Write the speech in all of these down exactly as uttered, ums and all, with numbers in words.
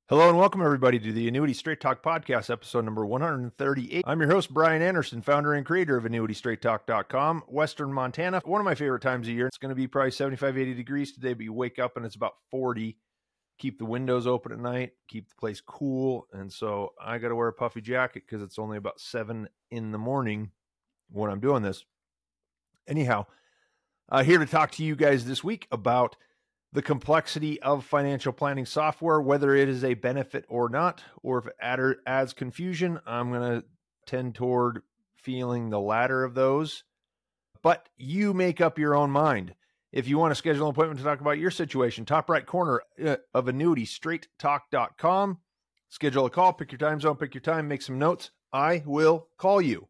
Hello and welcome everybody to the Annuity Straight Talk Podcast, episode number one hundred thirty-eight. I'm your host, Brian Anderson, founder and creator of Annuity Straight Talk dot com, Western Montana. One of my favorite times of year. It's going to be probably seventy-five, eighty degrees today, but you wake up and it's about forty. Keep the windows open at night, keep the place cool. And so I got to wear a puffy jacket because it's only about seven in the morning when I'm doing this. Anyhow, uh, here to talk to you guys this week about the complexity of financial planning software, whether it is a benefit or not, or if it adds confusion. I'm going to tend toward feeling the latter of those, but you make up your own mind. If you want to schedule an appointment to talk about your situation, top right corner of Annuity Straight Talk dot com, schedule a call, pick your time zone, pick your time, make some notes. I will call you.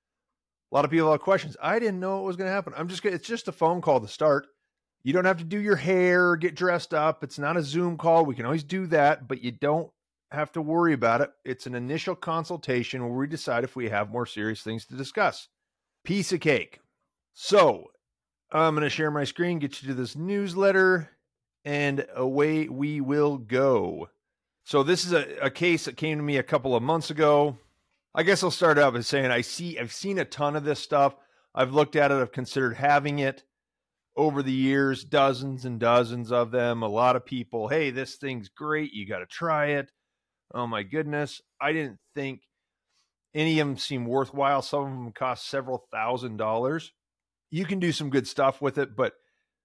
A lot of people have questions. I didn't know it was going to happen. I'm just gonna, it's just a phone call to start. You don't have to do your hair, get dressed up. It's not a Zoom call. We can always do that, but you don't have to worry about it. It's an initial consultation where we decide if we have more serious things to discuss. Piece of cake. So I'm going to share my screen, get you to this newsletter, and away we will go. So this is a, a case that came to me a couple of months ago. I guess I'll start out by saying I see, I've seen a ton of this stuff. I've looked at it. I've considered having it. Over the years, dozens and dozens of them. A lot of people, hey, this thing's great. You got to try it. Oh my goodness. I didn't think any of them seemed worthwhile. Some of them cost several thousand dollars. You can do some good stuff with it, but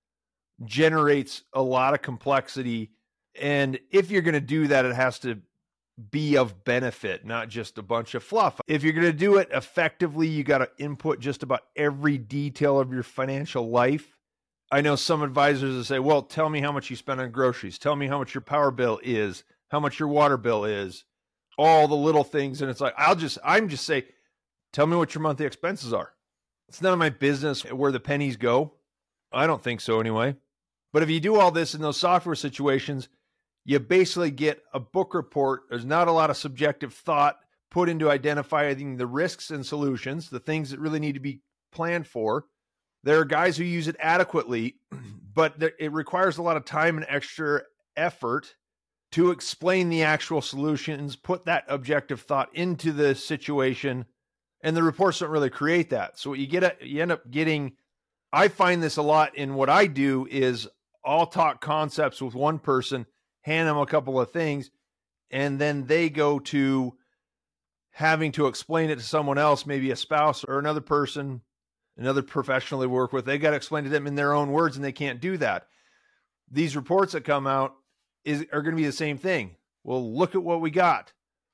generates a lot of complexity. And if you're going to do that, it has to be of benefit, not just a bunch of fluff. If you're going to do it effectively, you got to input just about every detail of your financial life. I know some advisors will say, well, tell me how much you spend on groceries. Tell me how much your power bill is, how much your water bill is, all the little things. And it's like, I'll just, I'm just say, tell me what your monthly expenses are. It's none of my business where the pennies go. I don't think so anyway. But if you do all this in those software situations, you basically get a book report. There's not a lot of subjective thought put into identifying the risks and solutions, the things that really need to be planned for. There are guys who use it adequately, but it requires a lot of time and extra effort to explain the actual solutions, put that objective thought into the situation, and the reports don't really create that. So what you get, you end up getting, I find this a lot in what I do is I'll talk concepts with one person, hand them a couple of things, and then they go to having to explain it to someone else, maybe a spouse or another person, another professional they work with. They got to explain to them in their own words, and they can't do that. These reports that come out is are going to be the same thing. Well, look at what we got.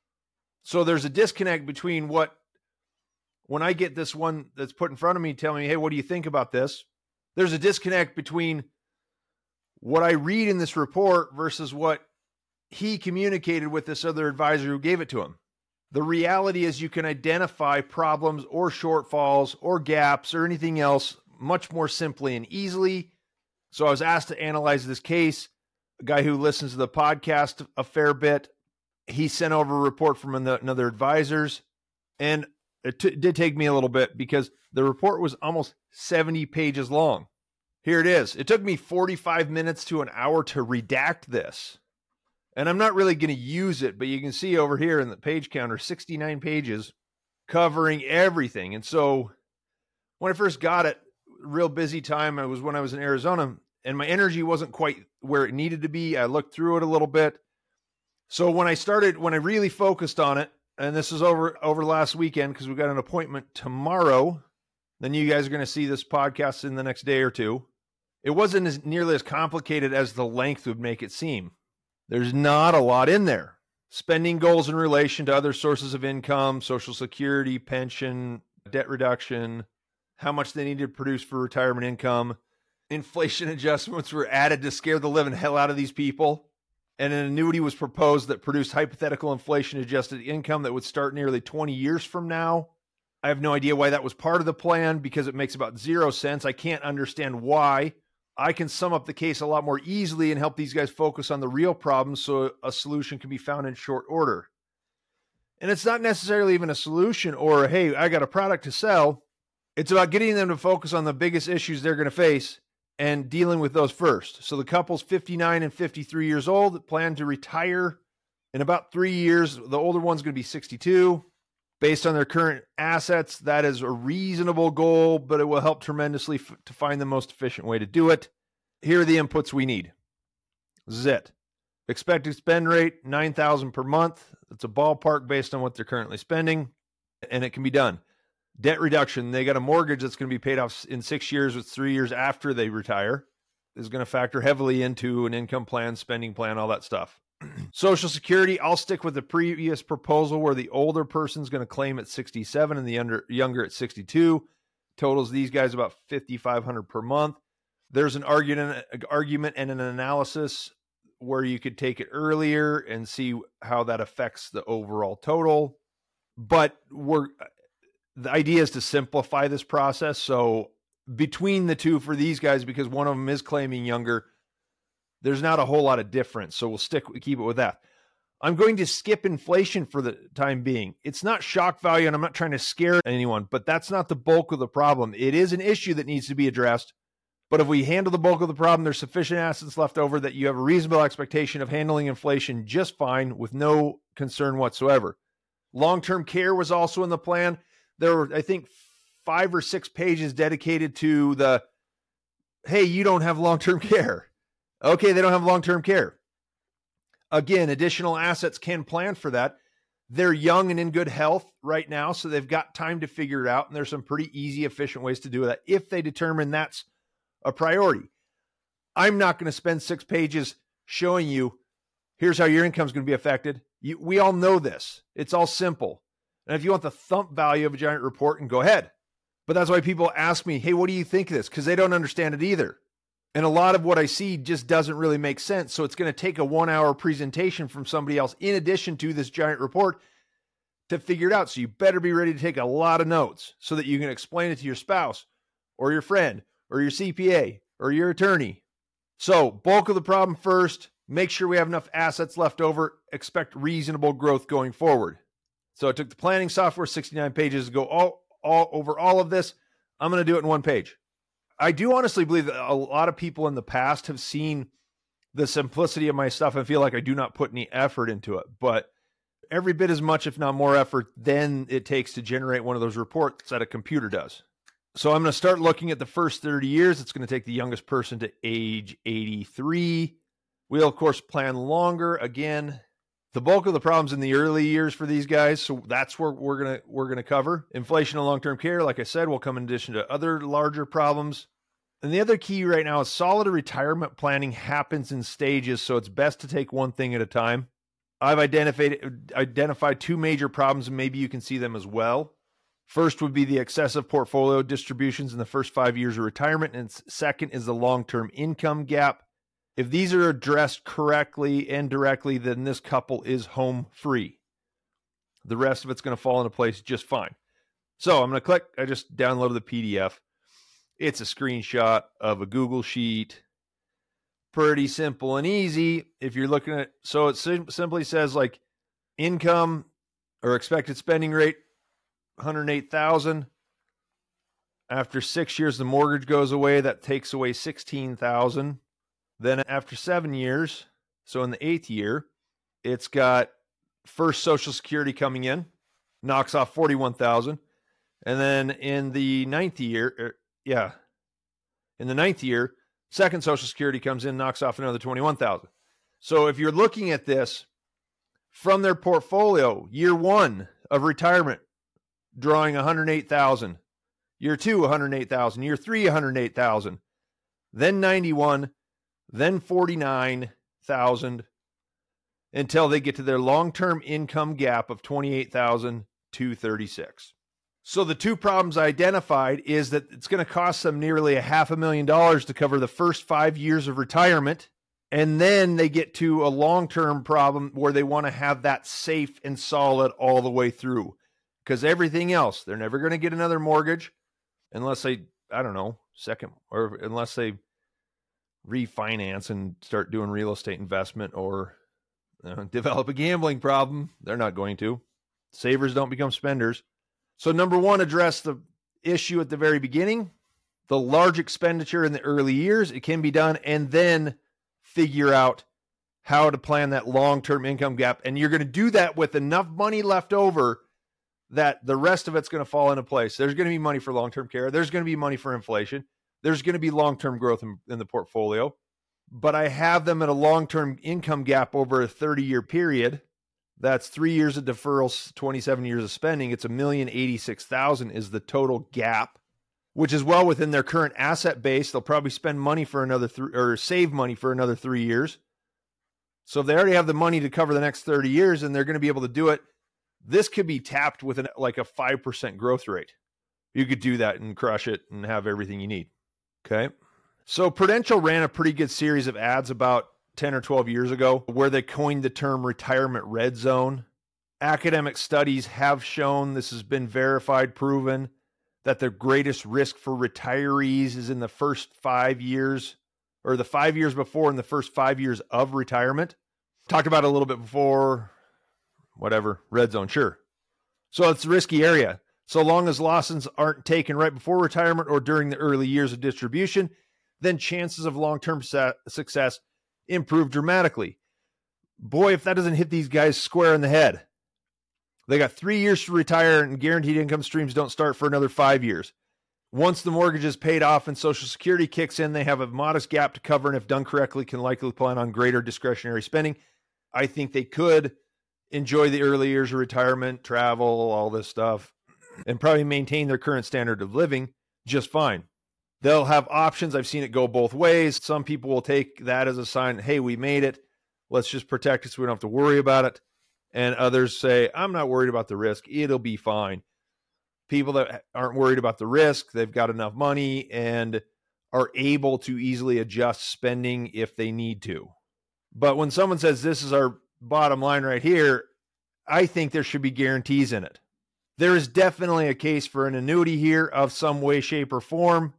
So there's a disconnect between what, when I get this one that's put in front of me telling me, hey, what do you think about this? There's a disconnect between what I read in this report versus what he communicated with this other advisor who gave it to him. The reality is you can identify problems or shortfalls or gaps or anything else much more simply and easily. So I was asked to analyze this case. A guy who listens to the podcast a fair bit, he sent over a report from another advisor's, and it t- did take me a little bit because the report was almost seventy pages long. Here it is. It took me forty-five minutes to an hour to redact this. And I'm not really going to use it, but you can see over here in the page counter, sixty-nine pages covering everything. And so when I first got it, real busy time, it was when I was in Arizona, and my energy wasn't quite where it needed to be. I looked through it a little bit. So when I started, when I really focused on it, and this is over, over last weekend, because we've got an appointment tomorrow, then you guys are going to see this podcast in the next day or two. It wasn't as nearly as complicated as the length would make it seem. There's not a lot in there. Spending goals in relation to other sources of income, Social Security, pension, debt reduction, how much they need to produce for retirement income. Inflation adjustments were added to scare the living hell out of these people. And an annuity was proposed that produced hypothetical inflation adjusted income that would start nearly twenty years from now. I have no idea why that was part of the plan because it makes about zero sense. I can't understand why. I can sum up the case a lot more easily and help these guys focus on the real problems so a solution can be found in short order. And it's not necessarily even a solution or, hey, I got a product to sell. It's about getting them to focus on the biggest issues they're going to face and dealing with those first. So the couple's fifty-nine and fifty-three years old, plan to retire In about three years, the older one's going to be sixty-two. Based on their current assets, that is a reasonable goal, but it will help tremendously f- to find the most efficient way to do it. Here are the inputs we need. This is it. Expected spend rate, nine thousand dollars per month. It's a ballpark based on what they're currently spending, and it can be done. Debt reduction, they got a mortgage that's going to be paid off in six years with three years after they retire. Is going to factor heavily into an income plan, spending plan, all that stuff. Social Security, I'll stick with the previous proposal where the older person's going to claim at sixty-seven and the under, younger at sixty-two. Totals these guys about five thousand five hundred dollars per month. There's an argument, argument and an analysis where you could take it earlier and see how that affects the overall total. But we're the idea is to simplify this process. So between the two for these guys, because one of them is claiming younger, there's not a whole lot of difference. So we'll stick, keep it with that. I'm going to skip inflation for the time being. It's not shock value, and I'm not trying to scare anyone, but that's not the bulk of the problem. It is an issue that needs to be addressed. But if we handle the bulk of the problem, there's sufficient assets left over that you have a reasonable expectation of handling inflation just fine with no concern whatsoever. Long-term care was also in the plan. There were, I think, five or six pages dedicated to the, hey, you don't have long-term care. Okay, they don't have long-term care. Again, additional assets can plan for that. They're young and in good health right now, so they've got time to figure it out, and there's some pretty easy, efficient ways to do that if they determine that's a priority. I'm not going to spend six pages showing you, here's how your income is going to be affected. You, we all know this. It's all simple. And if you want the thump value of a giant report, and go ahead. But that's why people ask me, hey, what do you think of this? Because they don't understand it either. And a lot of what I see just doesn't really make sense. So it's going to take a one hour presentation from somebody else in addition to this giant report to figure it out. So you better be ready to take a lot of notes so that you can explain it to your spouse or your friend or your C P A or your attorney. So bulk of the problem first, make sure we have enough assets left over, expect reasonable growth going forward. So I took the planning software, sixty-nine pages to go all, all over all of this. I'm going to do it in one page. I do honestly believe that a lot of people in the past have seen the simplicity of my stuff and feel like I do not put any effort into it, but every bit as much, if not more effort than it takes to generate one of those reports that a computer does. So I'm going to start looking at the first thirty years. It's going to take the youngest person to age eighty-three. We'll, of course, plan longer. Again, the bulk of the problems in the early years for these guys, so that's where we're going to we're going to cover. Inflation and long-term care, like I said, will come in addition to other larger problems. And the other key right now is solid retirement planning happens in stages, so it's best to take one thing at a time. I've identified identified two major problems, and maybe you can see them as well. First would be the excessive portfolio distributions in the first five years of retirement, and second is the long-term income gap. If these are addressed correctly and directly, then this couple is home free. The rest of it's going to fall into place just fine. So I'm going to click. I just downloaded the P D F. It's a screenshot of a Google Sheet. Pretty simple and easy. If you're looking at, so it sim- simply says like income or expected spending rate, one hundred eight thousand dollars. After six years, the mortgage goes away. That takes away sixteen thousand dollars. Then after seven years, so in the eighth year, it's got first Social Security coming in, knocks off forty-one thousand dollars. And then in the ninth year, er, yeah, in the ninth year, second Social Security comes in, knocks off another twenty-one thousand dollars. So if you're looking at this from their portfolio, year one of retirement, drawing one hundred eight thousand dollars, year two, one hundred eight thousand dollars, year three, one hundred eight thousand dollars, then ninety-one, then forty-nine thousand dollars until they get to their long-term income gap of twenty-eight thousand two hundred thirty-six dollars. So the two problems I identified is that it's going to cost them nearly a half a million dollars to cover the first five years of retirement. And then they get to a long-term problem where they want to have that safe and solid all the way through. Because everything else, they're never going to get another mortgage unless they, I don't know, second, or unless they refinance and start doing real estate investment or uh, develop a gambling problem. They're not going to. Savers don't become spenders. So number one, address the issue at the very beginning, the large expenditure in the early years. It can be done, and then figure out how to plan that long-term income gap. And you're going to do that with enough money left over that the rest of it's going to fall into place. There's going to be money for long-term care. There's going to be money for inflation. There's going to be long-term growth in, in the portfolio. But I have them at a long-term income gap over a thirty-year period. That's three years of deferrals, twenty-seven years of spending. It's a million eighty-six thousand is the total gap, which is well within their current asset base. They'll probably spend money for another three or save money for another three years. So if they already have the money to cover the next thirty years and they're going to be able to do it, this could be tapped with an, like a five percent growth rate. You could do that and crush it and have everything you need. Okay. So Prudential ran a pretty good series of ads about ten or twelve years ago where they coined the term retirement red zone. Academic studies have shown, this has been verified, proven, that the greatest risk for retirees is in the first five years or the five years before and the first five years of retirement. Talked about it a little bit before, whatever, red zone, sure. So it's a risky area. So long as losses aren't taken right before retirement or during the early years of distribution, then chances of long-term sa- success improve dramatically. Boy, if that doesn't hit these guys square in the head. They got three years to retire and guaranteed income streams don't start for another five years. Once the mortgage is paid off and Social Security kicks in, they have a modest gap to cover, and if done correctly, can likely plan on greater discretionary spending. I think they could enjoy the early years of retirement, travel, all this stuff, and probably maintain their current standard of living just fine. They'll have options. I've seen it go both ways. Some people will take that as a sign, hey, we made it. Let's just protect it so we don't have to worry about it. And others say, I'm not worried about the risk. It'll be fine. People that aren't worried about the risk, they've got enough money and are able to easily adjust spending if they need to. But when someone says this is our bottom line right here, I think there should be guarantees in it. There is definitely a case for an annuity here of some way, shape, or form.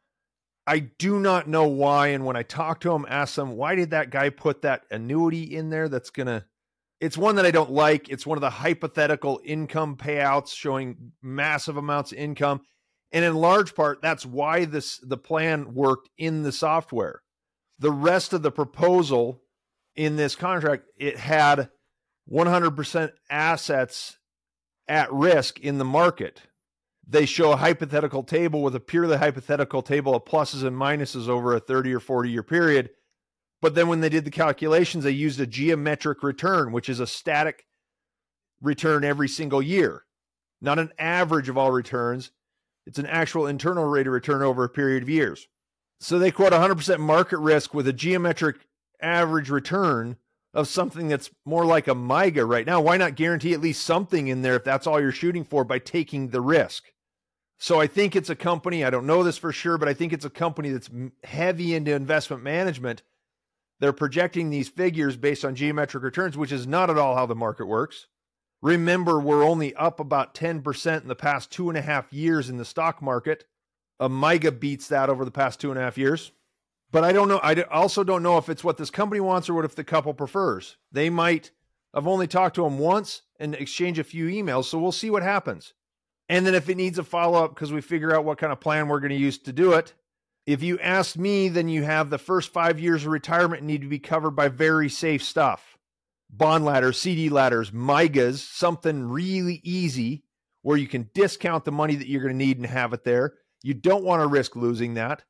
I do not know why. And when I talk to them, ask them, why did that guy put that annuity in there? That's going to, it's one that I don't like. It's one of the hypothetical income payouts showing massive amounts of income. And in large part, that's why this, the plan worked in the software. The rest of the proposal in this contract, it had one hundred percent assets at risk in the market. They show a hypothetical table with a purely hypothetical table of pluses and minuses over a thirty or forty year period. But then when they did the calculations, they used a geometric return, which is a static return every single year, not an average of all returns. It's an actual internal rate of return over a period of years. So they quote one hundred percent market risk with a geometric average return of something that's more like a MYGA right now. Why not guarantee at least something in there if that's all you're shooting for by taking the risk? So I think it's a company, I don't know this for sure, but I think it's a company that's heavy into investment management. They're projecting these figures based on geometric returns, which is not at all how the market works. Remember, we're only up about ten percent in the past two and a half years in the stock market. A MYGA beats that over the past two and a half years. But I don't know. I also don't know if it's what this company wants or what if the couple prefers. They might, I've only talked to them once and exchange a few emails, so we'll see what happens. And then if it needs a follow-up because we figure out what kind of plan we're going to use to do it, if you ask me, then you have the first five years of retirement need to be covered by very safe stuff. Bond ladders, C D ladders, MYGAs, something really easy where you can discount the money that you're going to need and have it there. You don't want to risk losing that.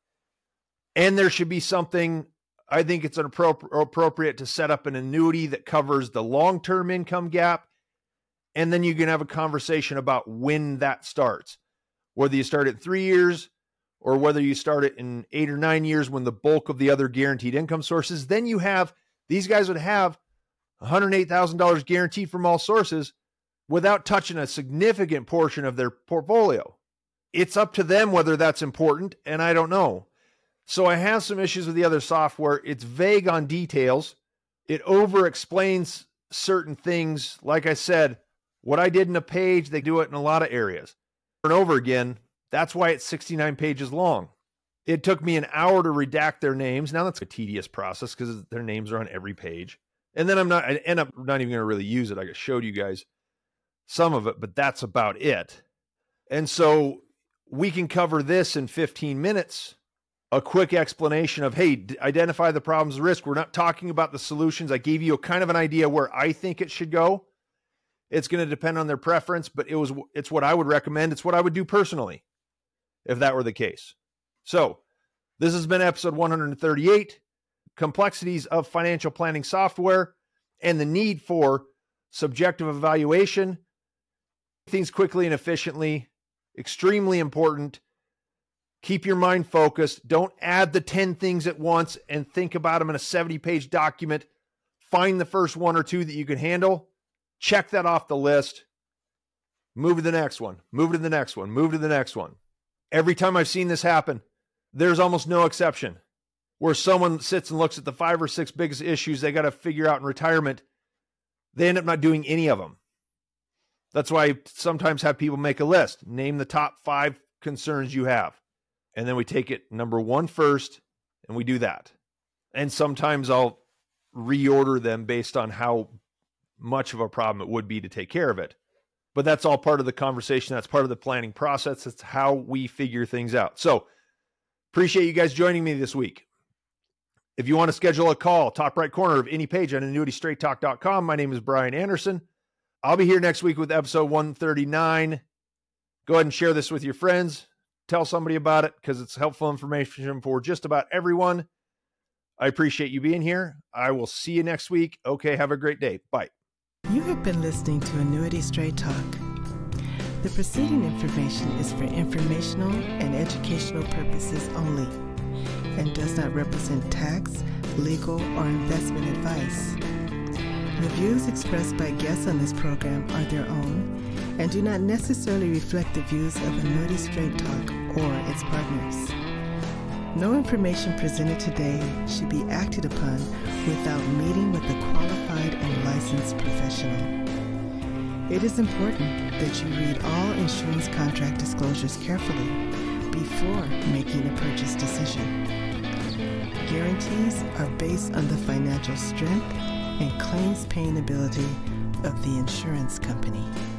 And there should be something, I think it's an appropri- appropriate to set up an annuity that covers the long-term income gap. And then you can have a conversation about when that starts, whether you start at three years or whether you start it in eight or nine years when the bulk of the other guaranteed income sources. Then you have, these guys would have one hundred eight thousand dollars guaranteed from all sources without touching a significant portion of their portfolio. It's up to them whether that's important, and I don't know. So I have some issues with the other software. It's vague on details. It over-explains certain things. Like I said, what I did in a page, they do it in a lot of areas. Over and over again, that's why it's sixty-nine pages long. It took me an hour to redact their names. Now that's a tedious process because their names are on every page. And then I'm not, I end up not even going to really use it. I showed you guys some of it, but that's about it. And so we can cover this in fifteen minutes a quick explanation of, hey, d- identify the problems, risk. We're not talking about the solutions. I gave you a kind of an idea where I think it should go. It's going to depend on their preference, but it was, it's what I would recommend. It's what I would do personally if that were the case. So this has been episode one thirty-eight, complexities of financial planning software and the need for subjective evaluation. Things quickly and efficiently, extremely important. Keep your mind focused. Don't add the ten things at once and think about them in a seventy page document. Find the first one or two that you can handle. Check that off the list. Move to the next one. Move to the next one. Move to the next one. Every time I've seen this happen, there's almost no exception where someone sits and looks at the five or six biggest issues they got to figure out in retirement. They end up not doing any of them. That's why I sometimes have people make a list. Name the top five concerns you have. And then we take it number one first, and we do that. And sometimes I'll reorder them based on how much of a problem it would be to take care of it. But that's all part of the conversation. That's part of the planning process. That's how we figure things out. So appreciate you guys joining me this week. If you want to schedule a call, top right corner of any page on annuity straight talk dot com. My name is Brian Anderson. I'll be here next week with episode one thirty-nine. Go ahead and share this with your friends. Tell somebody about it because it's helpful information for just about everyone. I appreciate you being here. I will see you next week. Okay, have a great day. Bye. You have been listening to Annuity Straight Talk. The preceding information is for informational and educational purposes only and does not represent tax, legal, or investment advice. The views expressed by guests on this program are their own and do not necessarily reflect the views of Annuity Straight Talk or its partners. No information presented today should be acted upon without meeting with a qualified and licensed professional. It is important that you read all insurance contract disclosures carefully before making a purchase decision. Guarantees are based on the financial strength and claims paying ability of the insurance company.